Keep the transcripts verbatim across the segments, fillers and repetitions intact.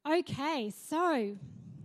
Okay, so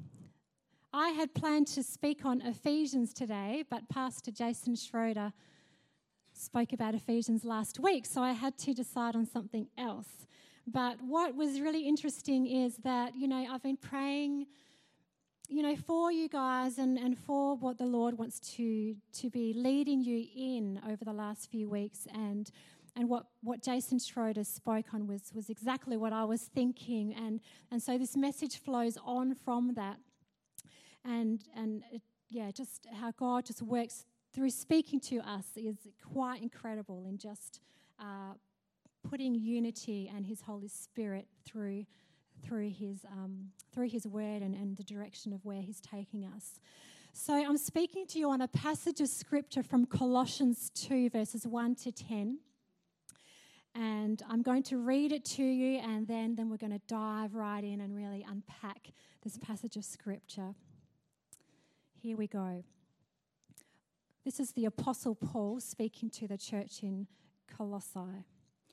I had planned to speak on Ephesians today, but Pastor Jason Schroeder spoke about Ephesians last week, so I had to decide on something else. But what was really interesting is that, you know, I've been praying, you know, for you guys and, and for what the Lord wants to, to be leading you in over the last few weeks. And and what, what Jason Schroeder spoke on was, was exactly what I was thinking. And, and so this message flows on from that. And, and it, yeah, just how God just works through speaking to us is quite incredible in just uh, putting unity and His Holy Spirit through through His um, through His Word and, and the direction of where He's taking us. So I'm speaking to you on a passage of Scripture from Colossians two, verses one to ten. And I'm going to read it to you, and then, then we're going to dive right in and really unpack this passage of Scripture. Here we go. This is the Apostle Paul speaking to the church in Colossae.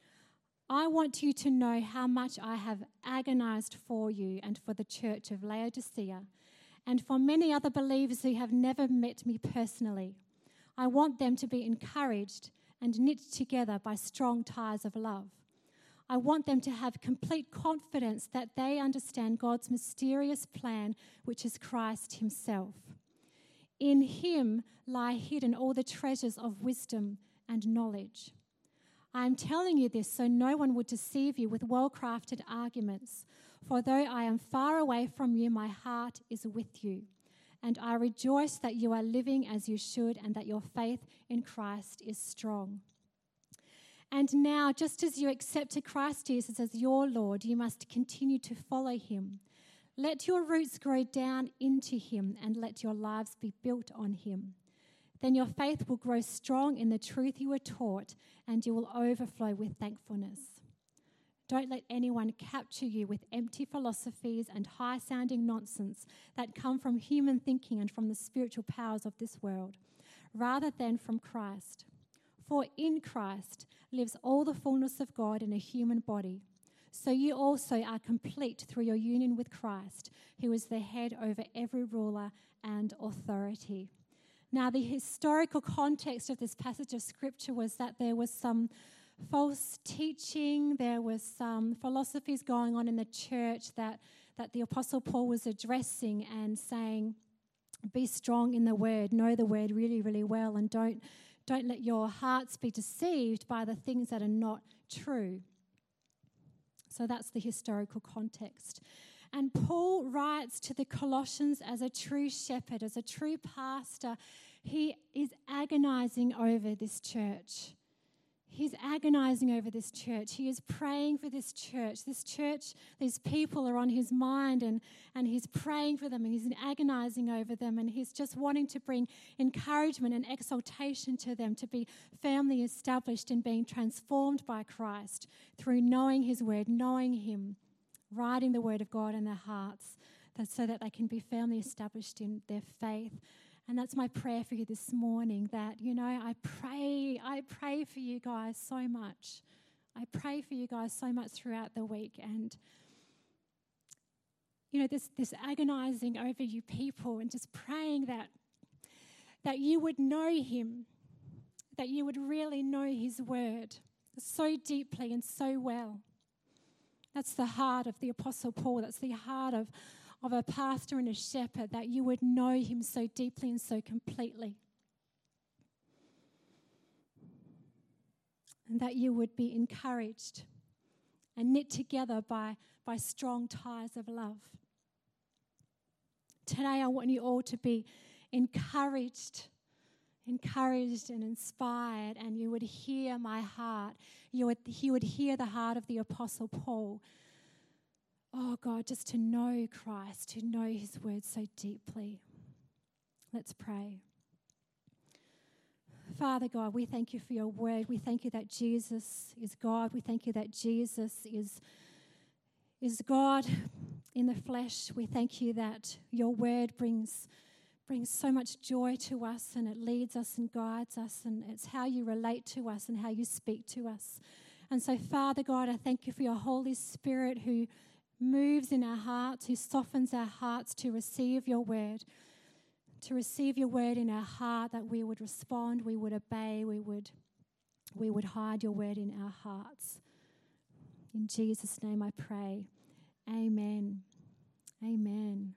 I want you to know how much I have agonized for you and for the church of Laodicea, and for many other believers who have never met me personally. I want them to be encouraged and knit together by strong ties of love. I want them to have complete confidence that they understand God's mysterious plan, which is Christ Himself. In Him lie hidden all the treasures of wisdom and knowledge. I am telling you this so no one would deceive you with well-crafted arguments. For though I am far away from you, my heart is with you. And I rejoice that you are living as you should and that your faith in Christ is strong. And now, just as you accepted Christ Jesus as your Lord, you must continue to follow Him. Let your roots grow down into Him and let your lives be built on Him. Then your faith will grow strong in the truth you were taught and you will overflow with thankfulness. Don't let anyone capture you with empty philosophies and high-sounding nonsense that come from human thinking and from the spiritual powers of this world, rather than from Christ. For in Christ lives all the fullness of God in a human body. So you also are complete through your union with Christ, who is the head over every ruler and authority. Now, the historical context of this passage of Scripture was that there was some false teaching, there was some philosophies going on in the church that, that the Apostle Paul was addressing and saying, be strong in the Word, know the Word really, really well, and don't, don't let your hearts be deceived by the things that are not true. So that's the historical context. And Paul writes to the Colossians as a true shepherd, as a true pastor. He is agonizing over this church. He's agonizing over this church. He is praying for this church. This church, these people are on his mind, and, and he's praying for them, and he's agonizing over them, and he's just wanting to bring encouragement and exaltation to them to be firmly established in being transformed by Christ through knowing His Word, knowing Him, writing the Word of God in their hearts, that so that they can be firmly established in their faith. And that's my prayer for you this morning, that, you know, I pray, I pray for you guys so much. I pray for you guys so much throughout the week. And, you know, this, this agonizing over you people and just praying that, that you would know Him, that you would really know His Word so deeply and so well. That's the heart of the Apostle Paul. That's the heart of of a pastor and a shepherd, that you would know Him so deeply and so completely. And that you would be encouraged and knit together by, by strong ties of love. Today I want you all to be encouraged, encouraged and inspired, and you would hear my heart. You would, you would hear the heart of the Apostle Paul. Oh, God, just to know Christ, to know His Word so deeply. Let's pray. Father God, we thank You for Your Word. We thank You that Jesus is God. We thank You that Jesus is, is God in the flesh. We thank You that Your Word brings, brings so much joy to us, and it leads us and guides us, and it's how You relate to us and how You speak to us. And so, Father God, I thank You for Your Holy Spirit who moves in our hearts, who softens our hearts to receive your word, to receive your word in our heart, that we would respond, we would obey, we would, we would hide your word in our hearts. In Jesus' name I pray. Amen. Amen.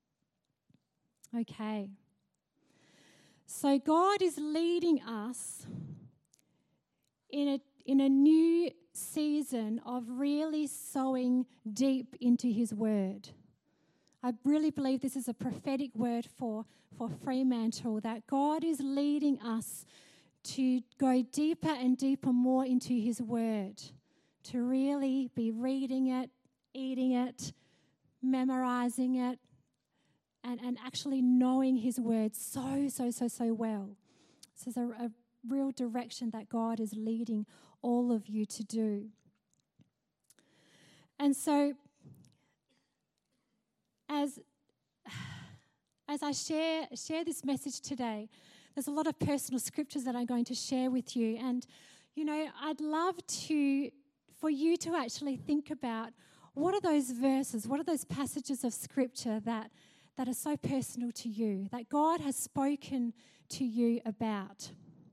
Okay. So God is leading us in a in a new season of really sowing deep into his word. I really believe this is a prophetic word for, for Fremantle, that God is leading us to go deeper and deeper more into his word, to really be reading it, eating it, memorizing it, and, and actually knowing his word so, so, so, so well. This is a, a real direction that God is leading all of you to do. And so, as, as I share, share this message today, there's a lot of personal scriptures that I'm going to share with you. And, you know, I'd love to, for you to actually think about, what are those verses, what are those passages of scripture that, that are so personal to you, that God has spoken to you about?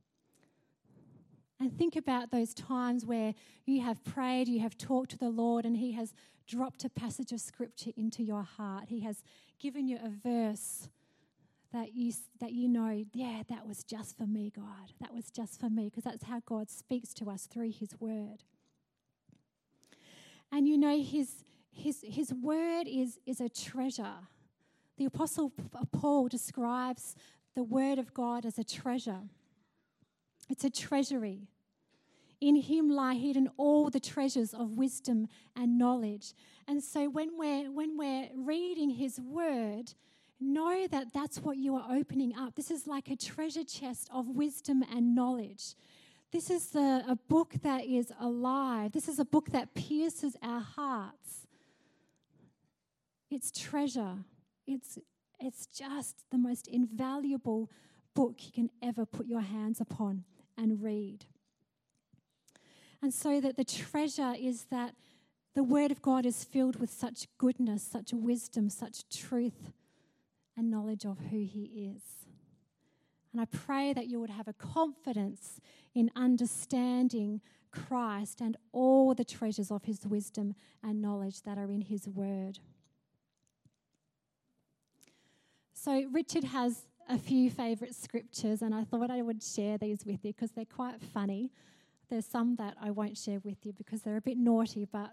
And think about those times where you have prayed, you have talked to the Lord, and he has dropped a passage of scripture into your heart. He has given you a verse that you that you know, yeah, that was just for me, God. That was just for me, because that's how God speaks to us, through his word. And you know, his his his word is is a treasure. The Apostle Paul describes the word of God as a treasure. It's a treasury. In him lie hidden all the treasures of wisdom and knowledge. And so when we're when we're reading his word, know that that's what you are opening up. This is like a treasure chest of wisdom and knowledge. This is the, a book that is alive. This is a book that pierces our hearts. It's treasure. It's it's just the most invaluable book you can ever put your hands upon and read. And so that the treasure is that the word of God is filled with such goodness, such wisdom, such truth and knowledge of who he is. And I pray that you would have a confidence in understanding Christ and all the treasures of his wisdom and knowledge that are in his word. So Richard has a few favourite scriptures, and I thought I would share these with you because they're quite funny. There's some that I won't share with you because they're a bit naughty, but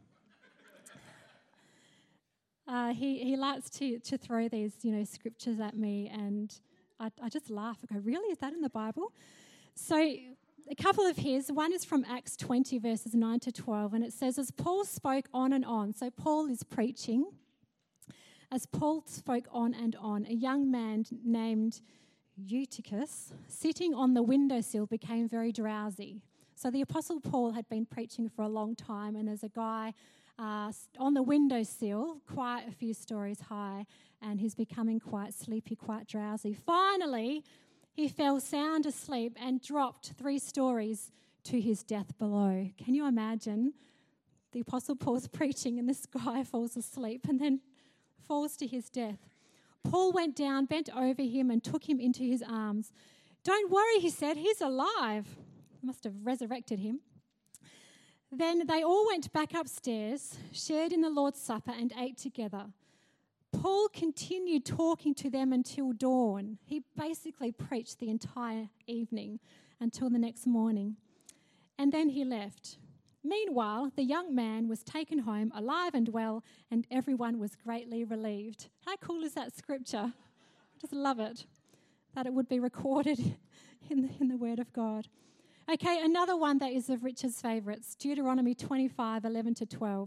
uh, he he likes to to throw these, you know, scriptures at me, and I, I just laugh. I go, really? Is that in the Bible? So a couple of his. One is from Acts twenty, verses nine to twelve, and it says, as Paul spoke on and on, so Paul is preaching. As Paul spoke on and on, a young man named Eutychus, sitting on the windowsill, became very drowsy. So the Apostle Paul had been preaching for a long time, and there's a guy uh, on the windowsill, quite a few stories high, and he's becoming quite sleepy, quite drowsy. Finally, he fell sound asleep and dropped three stories to his death below. Can you imagine? The Apostle Paul's preaching, and this guy falls asleep and then falls to his death. Paul went down, bent over him, and took him into his arms. Don't worry, he said, he's alive. Must have resurrected him. Then they all went back upstairs, shared in the Lord's Supper, and ate together. Paul continued talking to them until dawn. He basically preached the entire evening until the next morning. And then he left. Meanwhile, the young man was taken home alive and well, and everyone was greatly relieved. How cool is that scripture? I just love it, that it would be recorded in the, in the Word of God. Okay, another one that is of Richard's favourites, Deuteronomy twenty-five, eleven to twelve.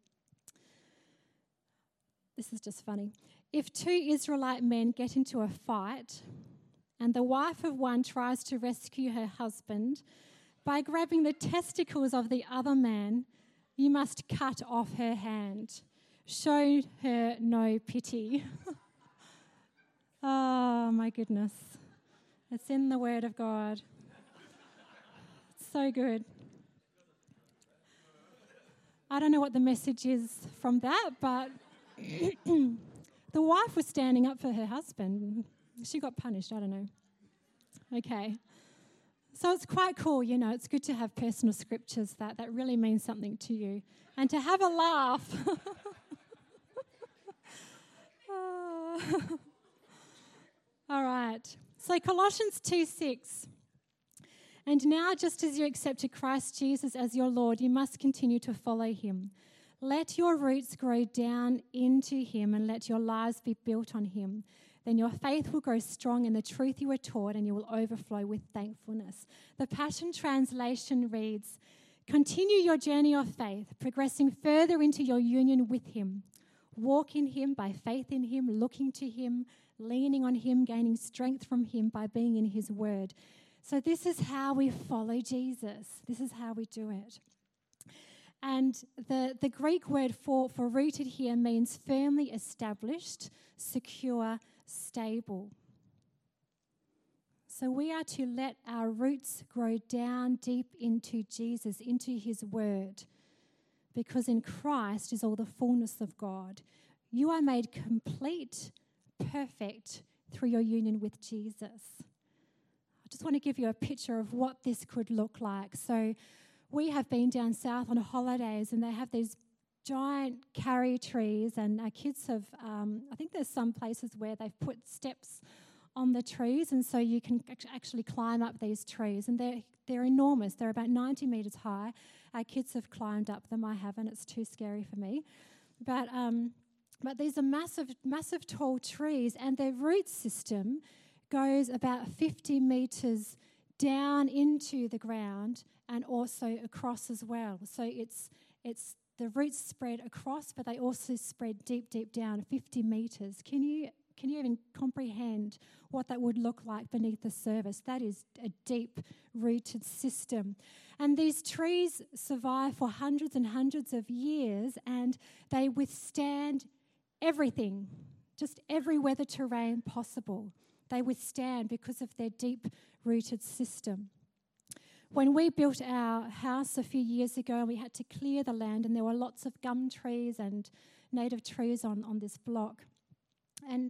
This is just funny. If two Israelite men get into a fight, and the wife of one tries to rescue her husband, by grabbing the testicles of the other man, you must cut off her hand. Show her no pity. Oh, my goodness. It's in the Word of God. It's so good. I don't know what the message is from that, but the wife was standing up for her husband. She got punished, I don't know. Okay. So it's quite cool, you know, it's good to have personal scriptures that, that really mean something to you. And to have a laugh. Oh. All right. So Colossians two six. And now, just as you accepted Christ Jesus as your Lord, you must continue to follow him. Let your roots grow down into him and let your lives be built on him. Then your faith will grow strong in the truth you were taught and you will overflow with thankfulness. The Passion Translation reads, continue your journey of faith, progressing further into your union with him. Walk in him by faith in him, looking to him, leaning on him, gaining strength from him by being in his word. So this is how we follow Jesus. This is how we do it. And the, the Greek word for, for rooted here means firmly established, secure, stable. So we are to let our roots grow down deep into Jesus, into his word, because in Christ is all the fullness of God. You are made complete, perfect through your union with Jesus. I just want to give you a picture of what this could look like. So we have been down south on holidays and they have these giant carry trees, and our kids have, um, I think there's some places where they've put steps on the trees, and so you can actually climb up these trees, and they're they're enormous. They're about ninety metres high. Our kids have climbed up them. I haven't. It's too scary for me. But um, but these are massive, massive tall trees, and their root system goes about fifty metres down into the ground and also across as well. So it's it's the roots spread across, but they also spread deep, deep down, fifty metres. Can you can you even comprehend what that would look like beneath the surface? That is a deep-rooted system. And these trees survive for hundreds and hundreds of years, and they withstand everything, just every weather terrain possible. They withstand because of their deep-rooted system. When we built our house a few years ago, we had to clear the land, and there were lots of gum trees and native trees on, on this block. And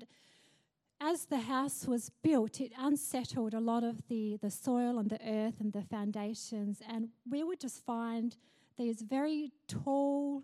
as the house was built, it unsettled a lot of the, the soil and the earth and the foundations, and we would just find these very tall,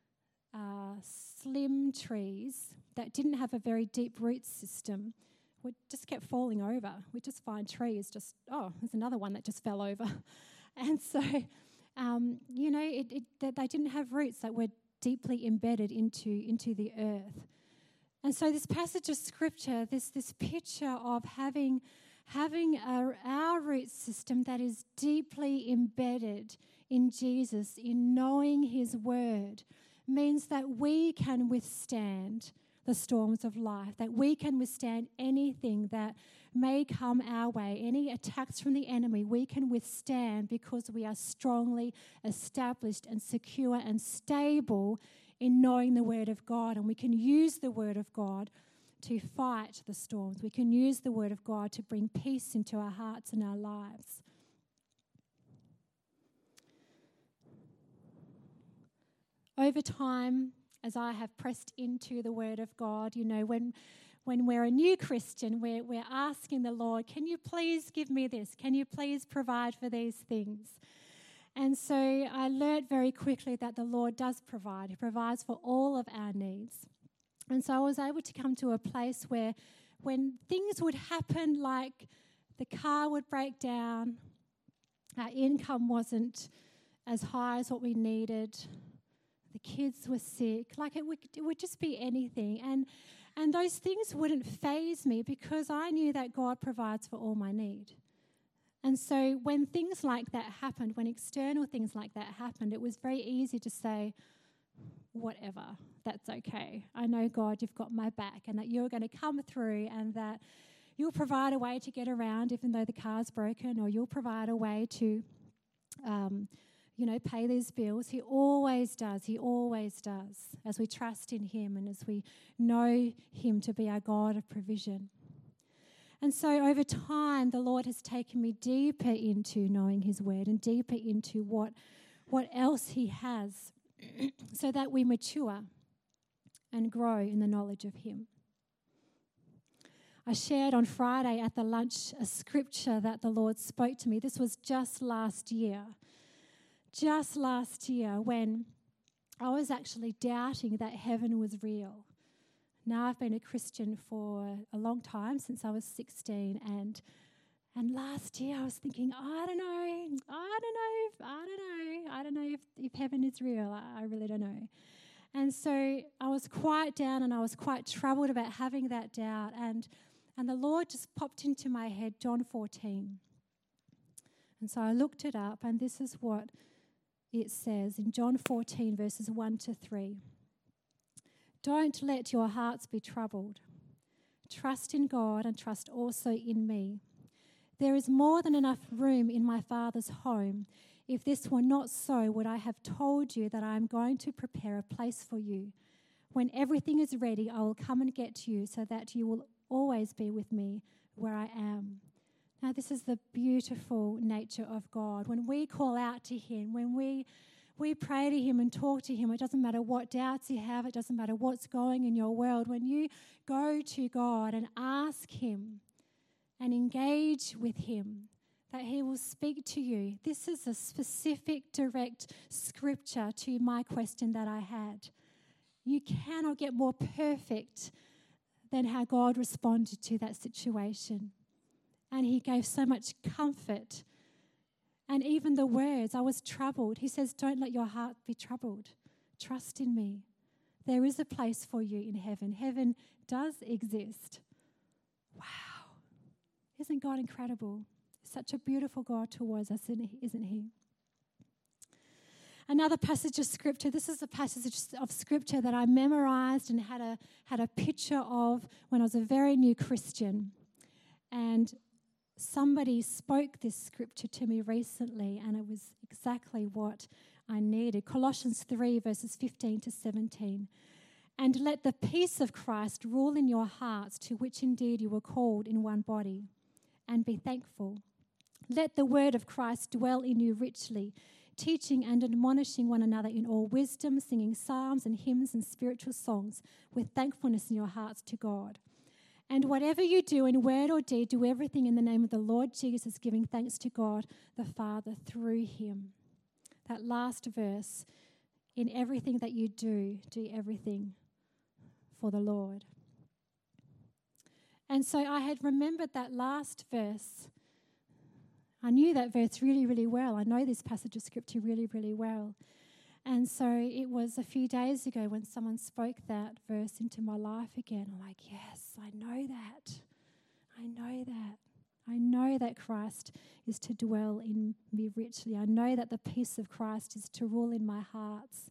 uh, slim trees that didn't have a very deep root system. We just kept falling over. We just find trees just, oh, there's another one that just fell over. And so, um, you know, it, it, that they didn't have roots that were deeply embedded into, into the earth. And so this passage of scripture, this, this picture of having, having our, our root system that is deeply embedded in Jesus, in knowing his word, means that we can withstand the storms of life, that we can withstand anything that may come our way, any attacks from the enemy, we can withstand because we are strongly established and secure and stable in knowing the word of God. And we can use the word of God to fight the storms. We can use the word of God to bring peace into our hearts and our lives. Over time, as I have pressed into the word of God, you know, when when we're a new Christian, we're, we're asking the Lord, can you please give me this? Can you please provide for these things? And so I learned very quickly that the Lord does provide. He provides for all of our needs. And so I was able to come to a place where when things would happen, like the car would break down, our income wasn't as high as what we needed, the kids were sick, like it would, it would just be anything. And and those things wouldn't faze me because I knew that God provides for all my need. And so when things like that happened, when external things like that happened, it was very easy to say, whatever, that's okay. I know, God, you've got my back and that you're going to come through and that you'll provide a way to get around even though the car's broken, or you'll provide a way to, um, you know, pay these bills. He always does. He always does, as we trust in him and as we know him to be our God of provision. And so over time, the Lord has taken me deeper into knowing his word and deeper into what, what else he has so that we mature and grow in the knowledge of him. I shared on Friday at the lunch a scripture that the Lord spoke to me. This was just last year. Just last year when I was actually doubting that heaven was real. Now I've been a Christian for a long time, since I was sixteen, and and last year I was thinking, I don't know, I don't know, if, I don't know, I don't know if, if heaven is real. I, I really don't know. And so I was quite down and I was quite troubled about having that doubt, and And the Lord just popped into my head, John fourteen. And so I looked it up, and this is what it says in John fourteen, verses one to three. Don't let your hearts be troubled. Trust in God and trust also in me. There is more than enough room in my Father's home. If this were not so, would I have told you that I am going to prepare a place for you? When everything is ready, I will come and get you so that you will always be with me where I am. Now, this is the beautiful nature of God. When we call out to him, when we we pray to him and talk to him, it doesn't matter what doubts you have, it doesn't matter what's going in your world. When you go to God and ask him and engage with him, that he will speak to you. This is a specific, direct scripture to my question that I had. You cannot get more perfect than how God responded to that situation. And he gave so much comfort. And even the words, I was troubled. He says, don't let your heart be troubled. Trust in me. There is a place for you in heaven. Heaven does exist. Wow. Isn't God incredible? Such a beautiful God towards us, isn't he? Another passage of scripture. This is a passage of scripture that I memorized and had a had a picture of when I was a very new Christian. And somebody spoke this scripture to me recently, and it was exactly what I needed. Colossians three, verses fifteen to seventeen. And let the peace of Christ rule in your hearts, to which indeed you were called in one body, and be thankful. Let the word of Christ dwell in you richly, teaching and admonishing one another in all wisdom, singing psalms and hymns and spiritual songs with thankfulness in your hearts to God. And whatever you do in word or deed, do everything in the name of the Lord Jesus, giving thanks to God the Father through him. That last verse, in everything that you do, do everything for the Lord. And so I had remembered that last verse. I knew that verse really, really well. I know this passage of scripture really, really well. And so it was a few days ago when someone spoke that verse into my life again. I'm like, yes, I know that. I know that. I know that Christ is to dwell in me richly. I know that the peace of Christ is to rule in my hearts.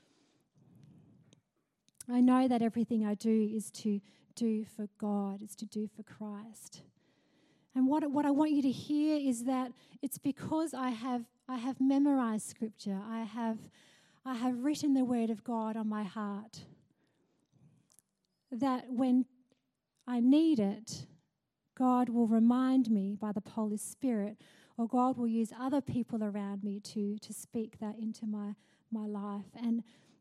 I know that everything I do is to do for God, is to do for Christ. And what what I want you to hear is that it's because I have I have memorized scripture. I have I have written the word of God on my heart. That when I need it, God will remind me by the Holy Spirit, or God will use other people around me to, to speak that into my, my life. And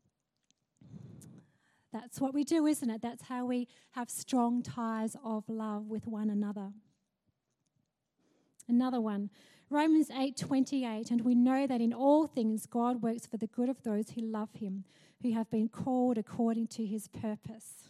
that's what we do, isn't it? That's how we have strong ties of love with one another. Another one, Romans eight twenty-eight, and we know that in all things God works for the good of those who love him, who have been called according to his purpose.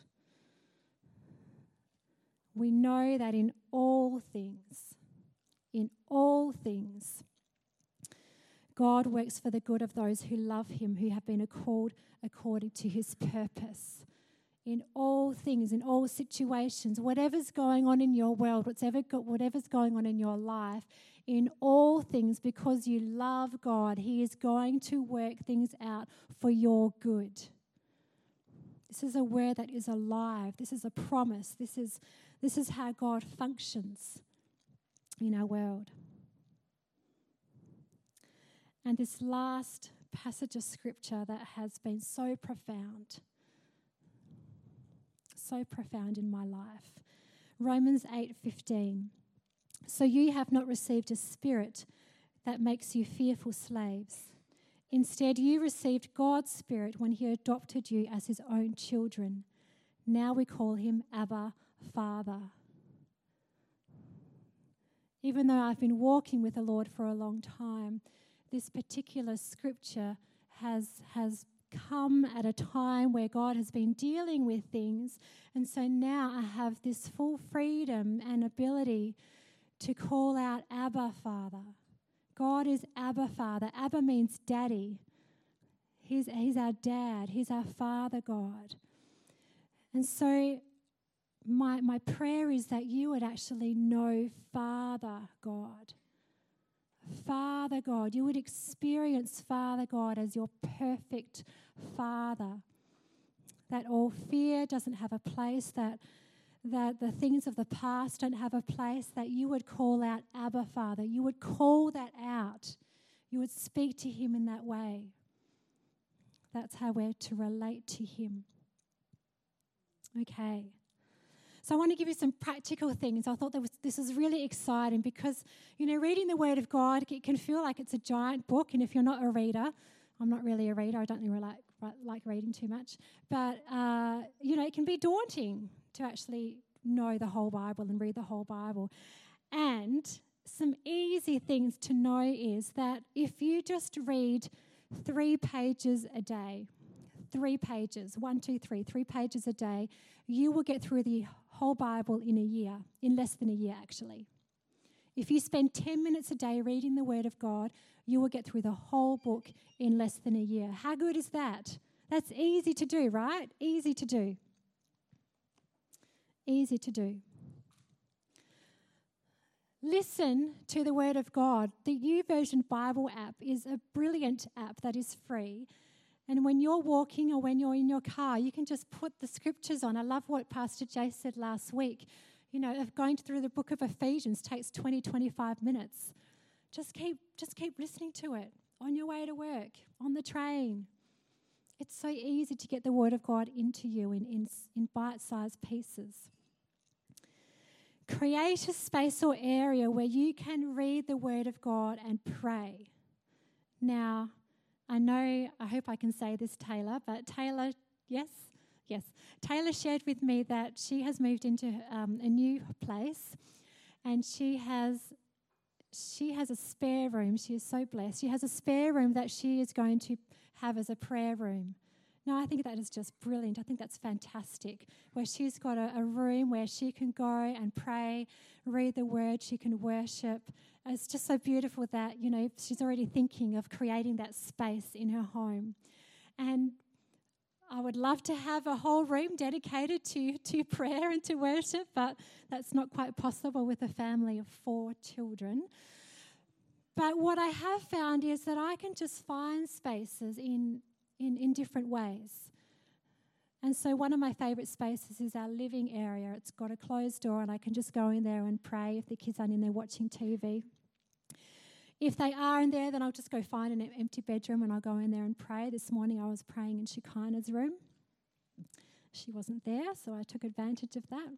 We know that in all things, in all things, God works for the good of those who love him, who have been called according to his purpose. In all things, in all situations, whatever's going on in your world, whatever, whatever's going on in your life, in all things, because you love God, he is going to work things out for your good. This is a word that is alive. This is a promise. This is, this is how God functions in our world. And this last passage of scripture that has been so profound, so profound in my life. Romans eight fifteen. So you have not received a spirit that makes you fearful slaves. Instead, you received God's Spirit when he adopted you as his own children. Now we call him Abba, Father. Even though I've been walking with the Lord for a long time, this particular scripture has, has come at a time where God has been dealing with things. And so now I have this full freedom and ability to call out Abba, Father. God is Abba, Father. Abba means daddy. He's, he's our dad. He's our Father God. And so my, my prayer is that you would actually know Father God. Father God. You would experience Father God as your perfect Father. That all fear doesn't have a place, that that the things of the past don't have a place, that you would call out Abba, Father. You would call that out. You would speak to him in that way. That's how we're to relate to him. Okay. So I want to give you some practical things. I thought that was, this was really exciting because, you know, reading the Word of God, it can feel like it's a giant book. And if you're not a reader, I'm not really a reader. I don't really like, like reading too much. But, uh, you know, it can be daunting to actually know the whole Bible and read the whole Bible. And some easy things to know is that if you just read three pages a day, three pages, one, two, three, three pages a day, you will get through the whole Bible in a year, in less than a year actually. If you spend ten minutes a day reading the Word of God, you will get through the whole book in less than a year. How good is that? That's easy to do, right? Easy to do. Easy to do. Listen to the Word of God. The YouVersion Bible app is a brilliant app that is free. And when you're walking or when you're in your car, you can just put the scriptures on. I love what Pastor Jay said last week. You know, of going through the book of Ephesians takes twenty, twenty-five minutes. Just keep, just keep listening to it on your way to work, on the train. It's so easy to get the Word of God into you in, in, in bite-sized pieces. Create a space or area where you can read the Word of God and pray. Now, I know, I hope I can say this, Taylor, but Taylor, yes? Yes. Taylor shared with me that she has moved into um, a new place and she has she has a spare room. She is so blessed. She has a spare room that she is going to have as a prayer room. Now, I think that is just brilliant. I think that's fantastic, where she's got a, a room where she can go and pray, read the Word, she can worship. It's just so beautiful that, you know, she's already thinking of creating that space in her home. And I would love to have a whole room dedicated to, to prayer and to worship, but that's not quite possible with a family of four children. But what I have found is that I can just find spaces in, in, in different ways. And so one of my favourite spaces is our living area. It's got a closed door and I can just go in there and pray if the kids aren't in there watching T V. If they are in there, then I'll just go find an empty bedroom and I'll go in there and pray. This morning I was praying in Shekinah's room. She wasn't there, so I took advantage of that.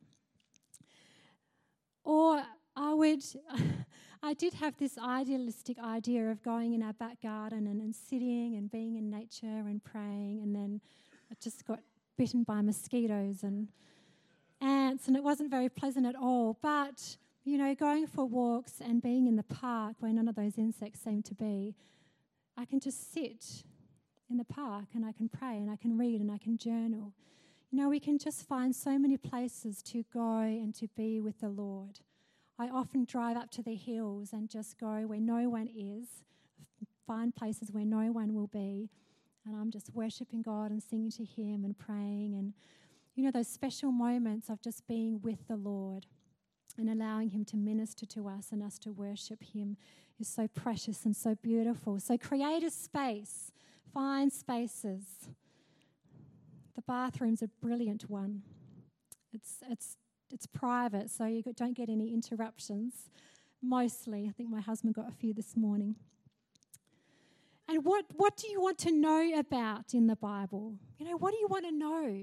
Or I would, I did have this idealistic idea of going in our back garden and, and sitting and being in nature and praying, and then I just got bitten by mosquitoes and ants, and it wasn't very pleasant at all. But you know, going for walks and being in the park where none of those insects seem to be, I can just sit in the park and I can pray and I can read and I can journal. You know, we can just find so many places to go and to be with the Lord. I often drive up to the hills and just go where no one is, find places where no one will be, and I'm just worshiping God and singing to Him and praying. And, you know, those special moments of just being with the Lord and allowing Him to minister to us and us to worship Him is so precious and so beautiful. So create a space. Find spaces. The bathroom's a brilliant one. It's it's it's private, so you don't get any interruptions. Mostly. I think my husband got a few this morning. And what, what do you want to know about in the Bible? You know, what do you want to know?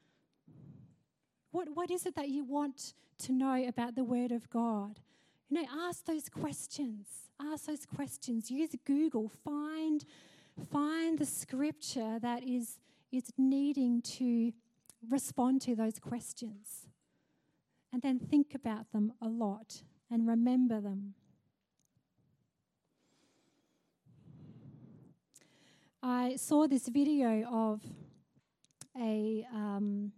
What What is it that you want to know about the Word of God? You know, ask those questions. Ask those questions. Use Google. Find find the scripture that is, is needing to respond to those questions. And then think about them a lot and remember them. I saw this video of a, um,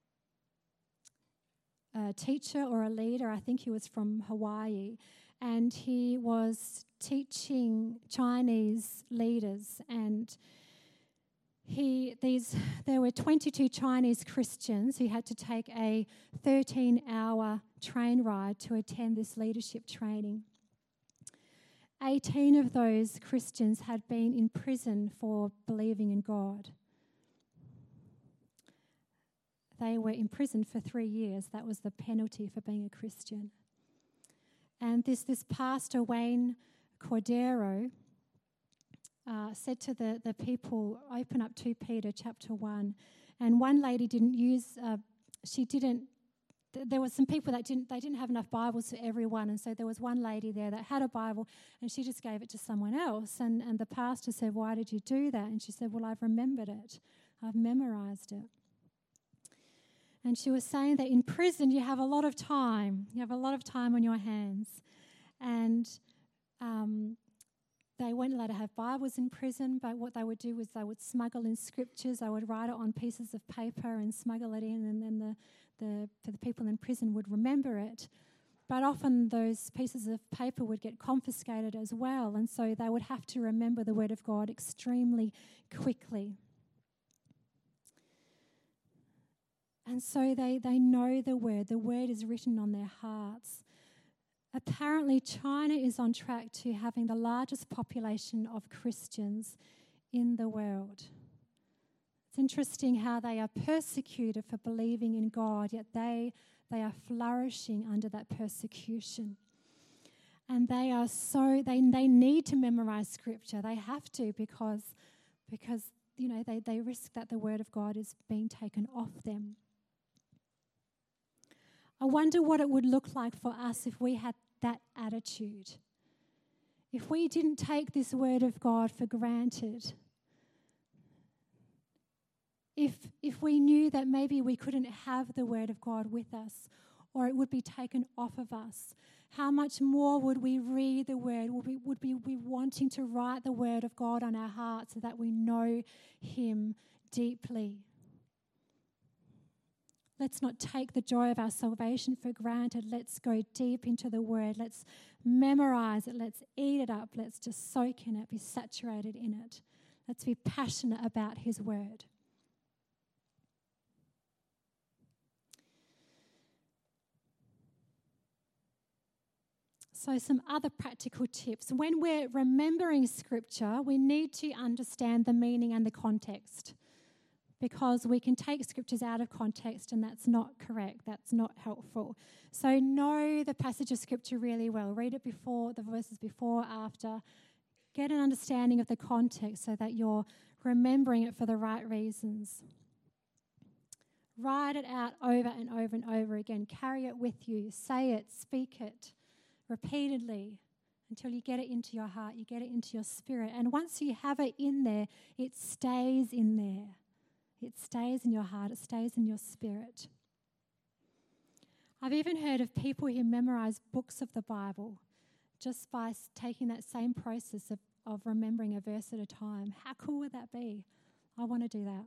a teacher or a leader, I think he was from Hawaii, and he was teaching Chinese leaders, and he these there were twenty-two Chinese Christians who had to take a thirteen-hour train ride to attend this leadership training. eighteen of those Christians had been in prison for believing in God. They were imprisoned for three years. That was the penalty for being a Christian. And this, this pastor, Wayne Cordero, uh, said to the, the people, open up Second Peter chapter one. And one lady didn't use, uh, she didn't, th- there were some people that didn't, they didn't have enough Bibles for everyone. And so there was one lady there that had a Bible and she just gave it to someone else. And, and the pastor said, why did you do that? And she said, well, I've remembered it. I've memorized it. And she was saying that in prison you have a lot of time. You have a lot of time on your hands. And um, they weren't allowed to have Bibles in prison, but what they would do was they would smuggle in scriptures. They would write it on pieces of paper and smuggle it in, and then the, the, the people in prison would remember it. But often those pieces of paper would get confiscated as well, and so they would have to remember the Word of God extremely quickly. And so they, they know the Word. The Word is written on their hearts. Apparently, China is on track to having the largest population of Christians in the world. It's interesting how they are persecuted for believing in God, yet they, they are flourishing under that persecution. And they are so, they, they need to memorize Scripture. They have to because, because you know, they, they risk that the Word of God is being taken off them. I wonder what it would look like for us if we had that attitude. If we didn't take this Word of God for granted. If, if we knew that maybe we couldn't have the Word of God with us, or it would be taken off of us, how much more would we read the Word? Would we, would we be wanting to write the Word of God on our hearts so that we know Him deeply? Let's not take the joy of our salvation for granted. Let's go deep into the Word. Let's memorize it. Let's eat it up. Let's just soak in it, be saturated in it. Let's be passionate about His Word. So some other practical tips. When we're remembering Scripture, we need to understand the meaning and the context, because we can take scriptures out of context and that's not correct, that's not helpful. So know the passage of Scripture really well. Read it before, the verses before, after. Get an understanding of the context so that you're remembering it for the right reasons. Write it out over and over and over again. Carry it with you. Say it, speak it repeatedly until you get it into your heart, you get it into your spirit. And once you have it in there, it stays in there. It stays in your heart. It stays in your spirit. I've even heard of people who memorize books of the Bible just by taking that same process of, of remembering a verse at a time. How cool would that be? I want to do that.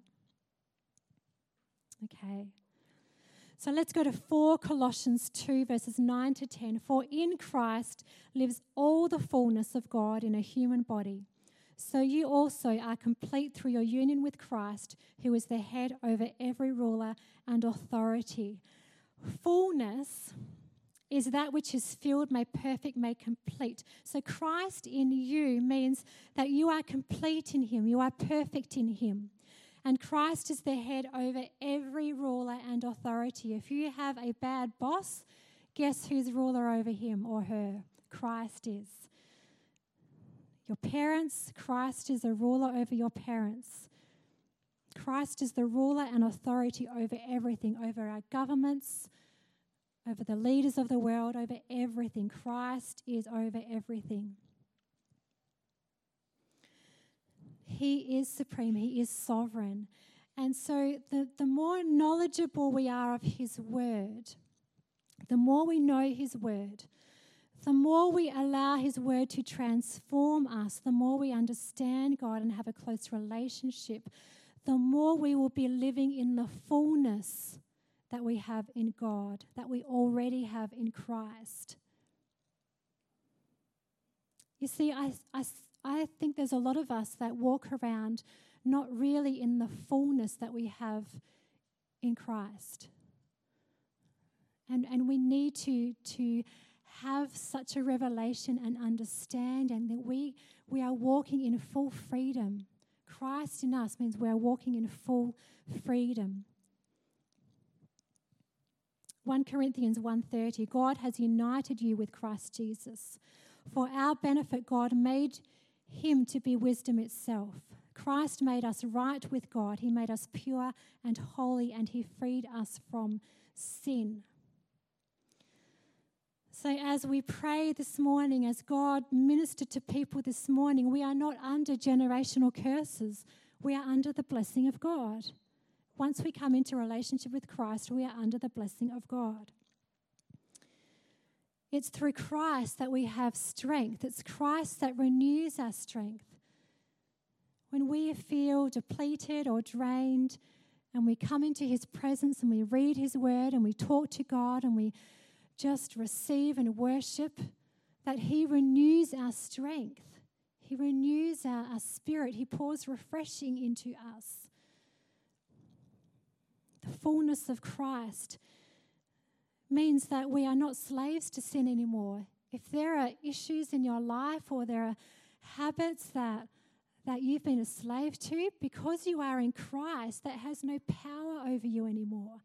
Okay. So let's go to four Colossians two, verses nine to ten. For in Christ lives all the fullness of God in a human body. So you also are complete through your union with Christ, who is the head over every ruler and authority. Fullness is that which is filled, made perfect, made complete. So Christ in you means that you are complete in Him. You are perfect in Him. And Christ is the head over every ruler and authority. If you have a bad boss, guess who's ruler over him or her? Christ is. Your parents, Christ is a ruler over your parents. Christ is the ruler and authority over everything, over our governments, over the leaders of the world, over everything. Christ is over everything. He is supreme. He is sovereign. And so the, the more knowledgeable we are of his word, the more we know his word, the more we allow his word to transform us, the more we understand God and have a close relationship, the more we will be living in the fullness that we have in God, that we already have in Christ. You see, I, I, I think there's a lot of us that walk around not really in the fullness that we have in Christ. And, and we need to, to have such a revelation and understanding that we, we are walking in full freedom. Christ in us means we're walking in full freedom. First Corinthians one thirty, God has united you with Christ Jesus. For our benefit, God made him to be wisdom itself. Christ made us right with God. He made us pure and holy, and he freed us from sin. So as we pray this morning, as God ministered to people this morning, we are not under generational curses. We are under the blessing of God. Once we come into relationship with Christ, we are under the blessing of God. It's through Christ that we have strength. It's Christ that renews our strength. When we feel depleted or drained, and we come into his presence and we read his word and we talk to God and we just receive and worship, that he renews our strength. He renews our, our spirit. He pours refreshing into us. The fullness of Christ means that we are not slaves to sin anymore. If there are issues in your life or there are habits that, that you've been a slave to, because you are in Christ, that has no power over you anymore.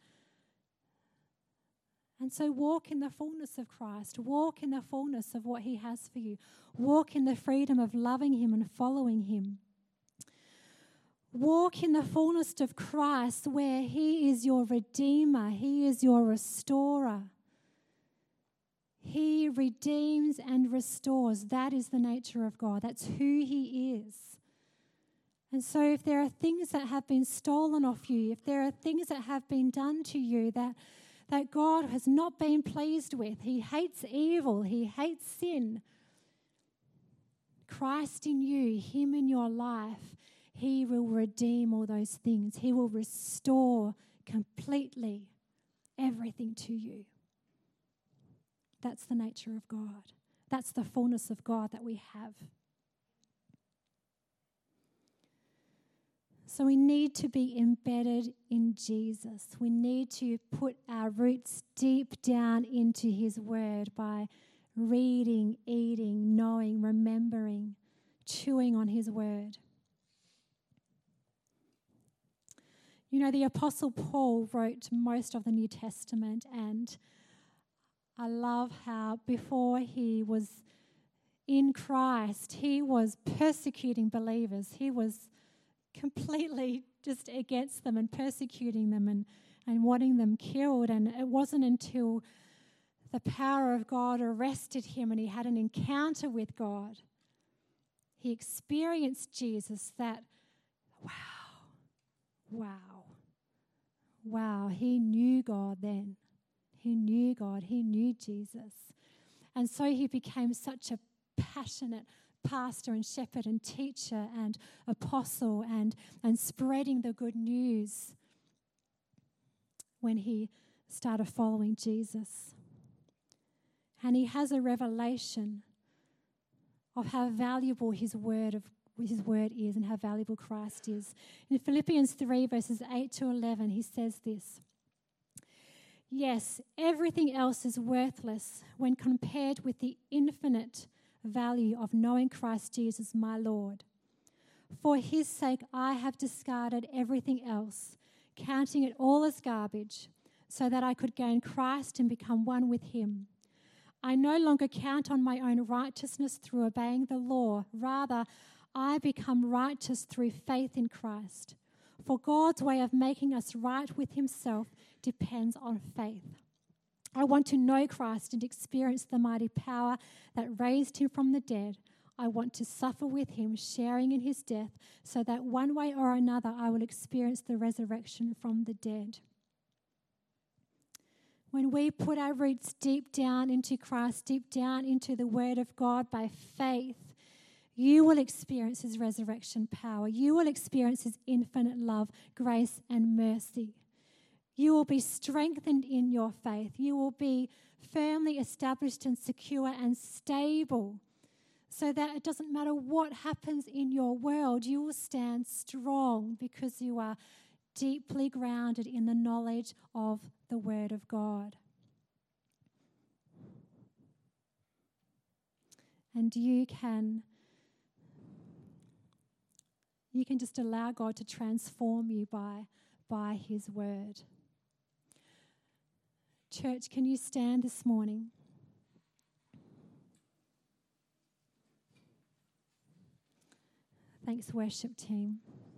And so walk in the fullness of Christ. Walk in the fullness of what he has for you. Walk in the freedom of loving him and following him. Walk in the fullness of Christ, where he is your redeemer. He is your restorer. He redeems and restores. That is the nature of God. That's who he is. And so if there are things that have been stolen off you, if there are things that have been done to you that that God has not been pleased with. He hates evil. He hates sin. Christ in you, him in your life, he will redeem all those things. He will restore completely everything to you. That's the nature of God. That's the fullness of God that we have. So we need to be embedded in Jesus. We need to put our roots deep down into his word by reading, eating, knowing, remembering, chewing on his word. You know, the Apostle Paul wrote most of the New Testament, and I love how before he was in Christ, he was persecuting believers. He was completely just against them and persecuting them and, and wanting them killed. And it wasn't until the power of God arrested him and he had an encounter with God, he experienced Jesus, that, wow, wow, wow, he knew God then. He knew God. He knew Jesus. And so he became such a passionate pastor and shepherd and teacher and apostle and, and spreading the good news when he started following Jesus. And he has a revelation of how valuable his word of his word is and how valuable Christ is. In Philippians three, verses eight to eleven, he says this: "Yes, everything else is worthless when compared with the infinite value of knowing Christ Jesus, my Lord. For his sake, I have discarded everything else, counting it all as garbage, so that I could gain Christ and become one with him. I no longer count on my own righteousness through obeying the law. Rather, I become righteous through faith in Christ. For God's way of making us right with himself depends on faith. I want to know Christ and experience the mighty power that raised him from the dead. I want to suffer with him, sharing in his death, so that one way or another I will experience the resurrection from the dead. When we put our roots deep down into Christ, deep down into the Word of God by faith, you will experience his resurrection power. You will experience his infinite love, grace, and mercy. You will be strengthened in your faith. You will be firmly established and secure and stable, so that it doesn't matter what happens in your world, you will stand strong because you are deeply grounded in the knowledge of the Word of God. And you can, you can just allow God to transform you by, by his Word. Church, can you stand this morning? Thanks, worship team.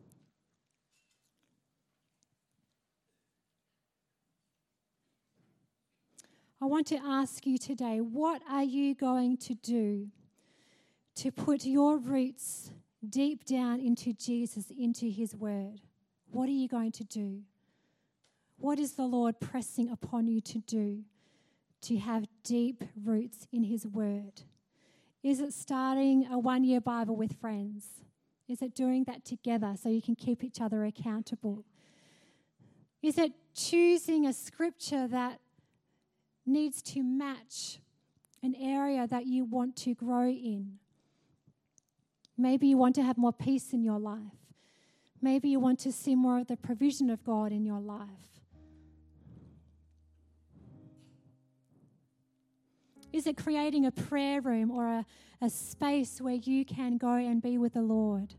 I want to ask you today, what are you going to do to put your roots deep down into Jesus, into his Word? What are you going to do? What is the Lord pressing upon you to do to have deep roots in his Word? Is it starting a one-year Bible with friends? Is it doing that together so you can keep each other accountable? Is it choosing a scripture that needs to match an area that you want to grow in? Maybe you want to have more peace in your life. Maybe you want to see more of the provision of God in your life. Is it creating a prayer room or a, a space where you can go and be with the Lord?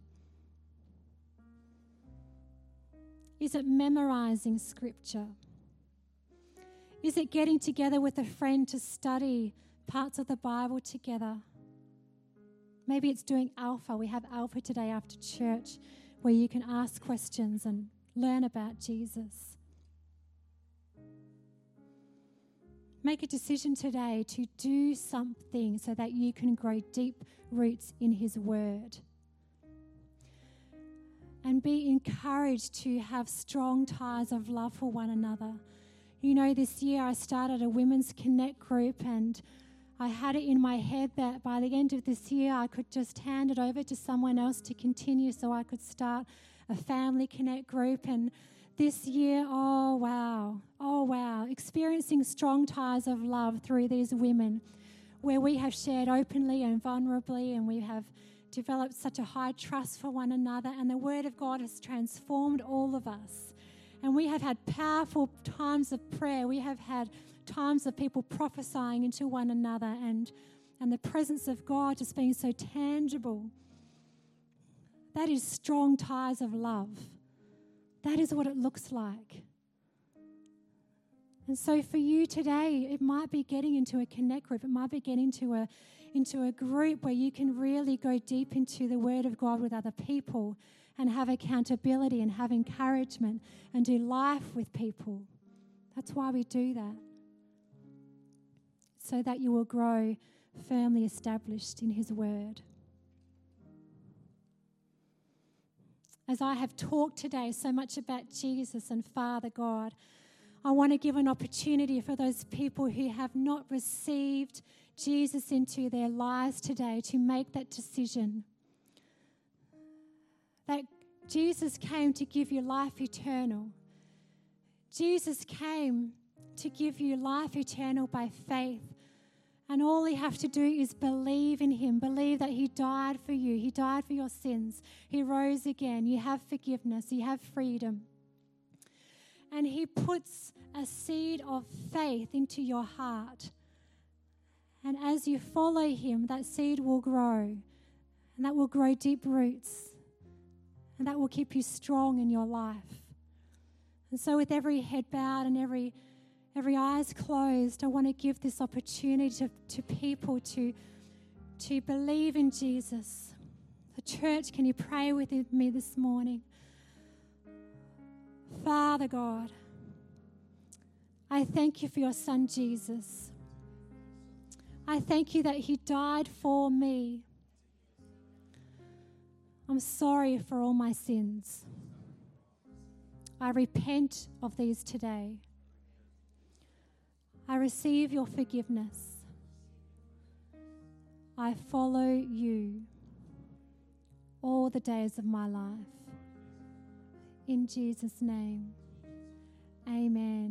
Is it memorizing scripture? Is it getting together with a friend to study parts of the Bible together? Maybe it's doing Alpha. We have Alpha today after church where you can ask questions and learn about Jesus. Make a decision today to do something so that you can grow deep roots in his Word. And be encouraged to have strong ties of love for one another. You know, this year I started a women's connect group, and I had it in my head that by the end of this year I could just hand it over to someone else to continue so I could start a family connect group. And this year, oh wow, oh wow, experiencing strong ties of love through these women where we have shared openly and vulnerably, and we have developed such a high trust for one another, and the Word of God has transformed all of us. And we have had powerful times of prayer. We have had times of people prophesying into one another, and, and the presence of God just being so tangible. That is strong ties of love. That is what it looks like. And so for you today, it might be getting into a connect group. It might be getting into a into a group where you can really go deep into the Word of God with other people and have accountability and have encouragement and do life with people. That's why we do that. So that you will grow firmly established in his Word. As I have talked today so much about Jesus and Father God, I want to give an opportunity for those people who have not received Jesus into their lives today to make that decision. That Jesus came to give you life eternal. Jesus came to give you life eternal by faith. And all you have to do is believe in him. Believe that he died for you. He died for your sins. He rose again. You have forgiveness. You have freedom. And he puts a seed of faith into your heart. And as you follow him, that seed will grow. And that will grow deep roots. And that will keep you strong in your life. And so with every head bowed and every every eyes closed, I want to give this opportunity to, to people to, to believe in Jesus. The church, can you pray with me this morning? Father God, I thank you for your son Jesus. I thank you that he died for me. I'm sorry for all my sins. I repent of these today. I receive your forgiveness. I follow you all the days of my life. In Jesus' name, amen.